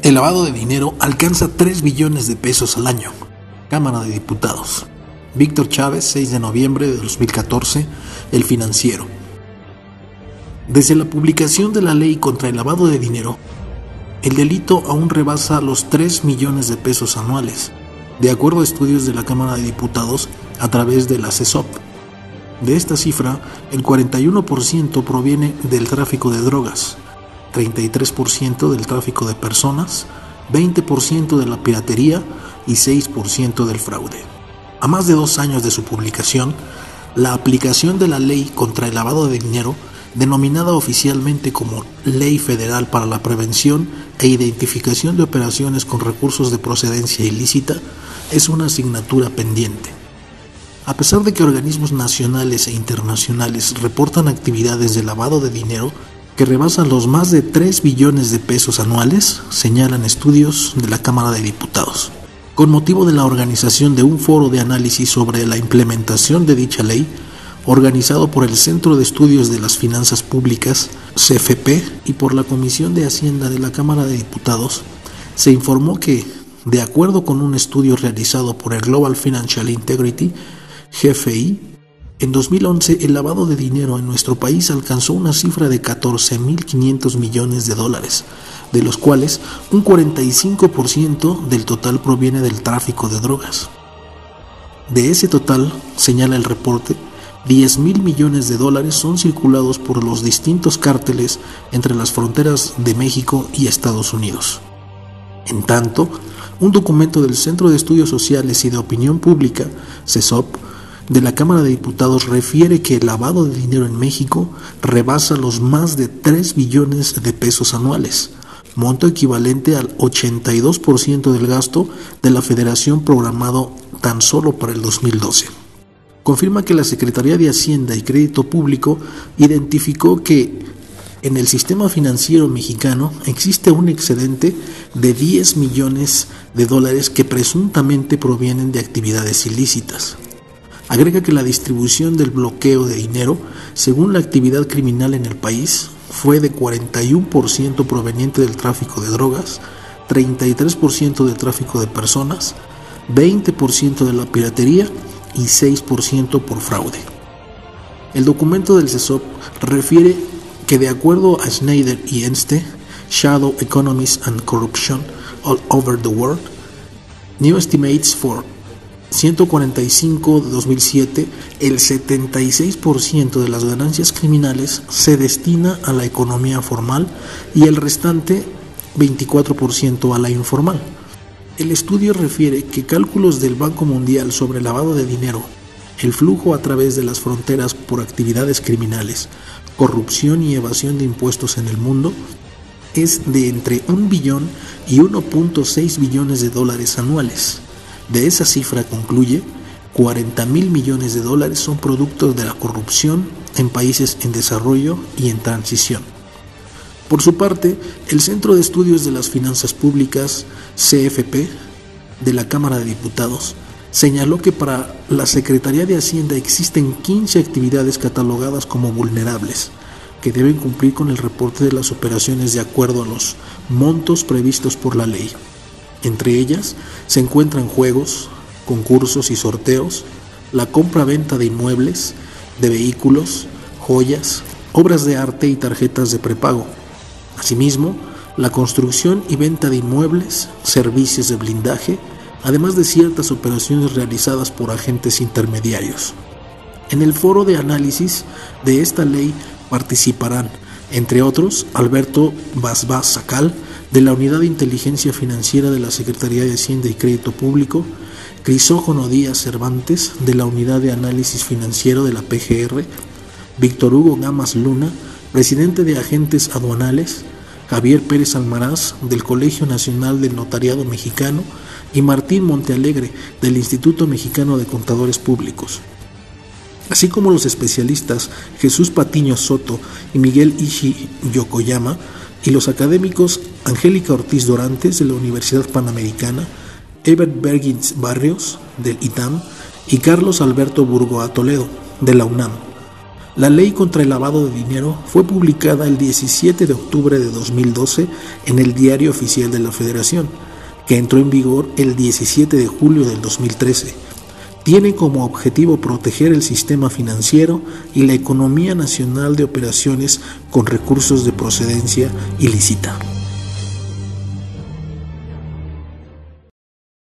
El lavado de dinero alcanza 3 billones de pesos al año. Cámara de Diputados. Víctor Chávez, 6 de noviembre de 2014, El Financiero. Desde la publicación de la ley contra el lavado de dinero, el delito aún rebasa los 3 millones de pesos anuales, de acuerdo a estudios de la Cámara de Diputados a través de la CESOP. De esta cifra, el 41% proviene del tráfico de drogas, 33% del tráfico de personas, 20% de la piratería y 6% del fraude. A más de 2 años de su publicación, la aplicación de la Ley contra el Lavado de Dinero, denominada oficialmente como Ley Federal para la Prevención e Identificación de Operaciones con Recursos de Procedencia Ilícita, es una asignatura pendiente. A pesar de que organismos nacionales e internacionales reportan actividades de lavado de dinero que rebasan los más de 3 billones de pesos anuales, señalan estudios de la Cámara de Diputados. Con motivo de la organización de un foro de análisis sobre la implementación de dicha ley, organizado por el Centro de Estudios de las Finanzas Públicas, CFP, y por la Comisión de Hacienda de la Cámara de Diputados, se informó que, de acuerdo con un estudio realizado por el Global Financial Integrity, GFI, en 2011 el lavado de dinero en nuestro país alcanzó una cifra de 14.500 millones de dólares, de los cuales un 45% del total proviene del tráfico de drogas. De ese total, señala el reporte, 10.000 millones de dólares son circulados por los distintos cárteles entre las fronteras de México y Estados Unidos. En tanto, un documento del Centro de Estudios Sociales y de Opinión Pública, CESOP, de la Cámara de Diputados refiere que el lavado de dinero en México rebasa los más de 3 billones de pesos anuales, monto equivalente al 82% del gasto de la Federación programado tan solo para el 2012. Confirma que la Secretaría de Hacienda y Crédito Público identificó que en el sistema financiero mexicano existe un excedente de 10 millones de dólares que presuntamente provienen de actividades ilícitas. Agrega que la distribución del bloqueo de dinero, según la actividad criminal en el país, fue de 41% proveniente del tráfico de drogas, 33% del tráfico de personas, 20% de la piratería y 6% por fraude. El documento del CESOP refiere que de acuerdo a Schneider y Ernst, Shadow Economies and Corruption All Over the World, New Estimates for 145 de 2007, el 76% de las ganancias criminales se destina a la economía formal y el restante 24% a la informal. El estudio refiere que cálculos del Banco Mundial sobre lavado de dinero, el flujo a través de las fronteras por actividades criminales, corrupción y evasión de impuestos en el mundo, es de entre 1 billón y 1.6 billones de dólares anuales. De esa cifra, concluye, 40.000 millones de dólares son productos de la corrupción en países en desarrollo y en transición. Por su parte, el Centro de Estudios de las Finanzas Públicas, CFP, de la Cámara de Diputados, señaló que para la Secretaría de Hacienda existen 15 actividades catalogadas como vulnerables, que deben cumplir con el reporte de las operaciones de acuerdo a los montos previstos por la ley. Entre ellas se encuentran juegos, concursos y sorteos, la compra-venta de inmuebles, de vehículos, joyas, obras de arte y tarjetas de prepago. Asimismo, la construcción y venta de inmuebles, servicios de blindaje, además de ciertas operaciones realizadas por agentes intermediarios. En el foro de análisis de esta ley participarán, entre otros, Alberto Basbás Sacal, de la Unidad de Inteligencia Financiera de la Secretaría de Hacienda y Crédito Público, Crisógono Díaz Cervantes, de la Unidad de Análisis Financiero de la PGR, Víctor Hugo Gamas Luna, presidente de Agentes Aduanales, Javier Pérez Almaraz, del Colegio Nacional del Notariado Mexicano, y Martín Montealegre, del Instituto Mexicano de Contadores Públicos, así como los especialistas Jesús Patiño Soto y Miguel Ishii Yokoyama, y los académicos Angélica Ortiz Dorantes, de la Universidad Panamericana, Ebert Bergins Barrios, del ITAM, y Carlos Alberto Burgoa Toledo, de la UNAM. La ley contra el lavado de dinero fue publicada el 17 de octubre de 2012 en el Diario Oficial de la Federación, que entró en vigor el 17 de julio del 2013. Tiene como objetivo proteger el sistema financiero y la economía nacional de operaciones con recursos de procedencia ilícita.